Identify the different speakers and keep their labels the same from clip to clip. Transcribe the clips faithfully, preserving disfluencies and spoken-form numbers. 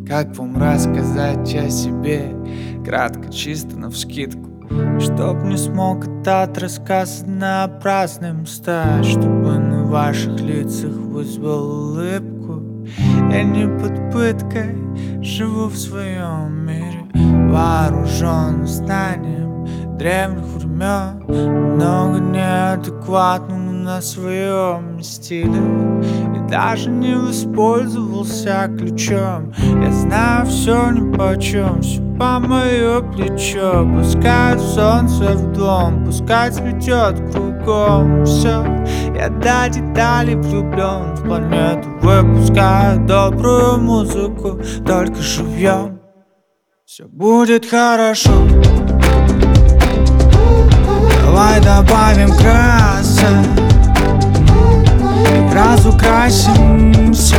Speaker 1: Как вам рассказать о себе? Кратко, чисто навскидку, чтоб не смог этот рассказ напрасным стать, чтобы на ваших лицах вызвал улыбку. Я не под пыткой живу в своем мире, вооружен знанием древних времен. Много неадекватного на своем стиле, и даже не воспользовался ключом. Я знаю все нипочем, все по мое плечо. Пускай солнце в дом, пускай цветет кругом все. Я до деталей влюблен в планету, выпускаю добрую музыку, только живьем. Все будет хорошо. Давай добавим краса и разукрасим все.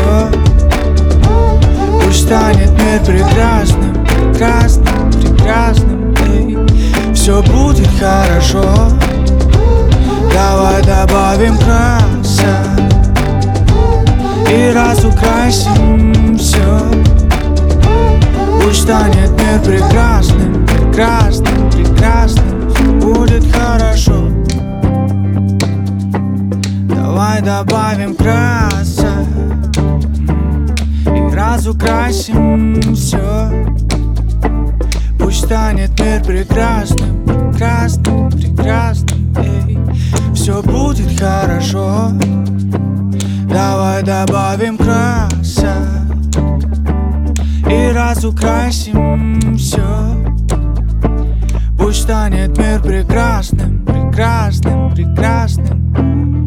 Speaker 1: Пусть станет мир прекрасным, прекрасным, прекрасным, и все будет хорошо. Давай добавим краса и разукрасим все. Пусть станет мир прекрасным, прекрасным, прекрасным, все будет хорошо. Давай добавим краса и разукрасим все. Пусть станет мир прекрасным, прекрасным, прекрасным, эй, все будет хорошо. Давай добавим краса и разукрасим все. Пусть станет мир прекрасным, прекрасным, прекрасным.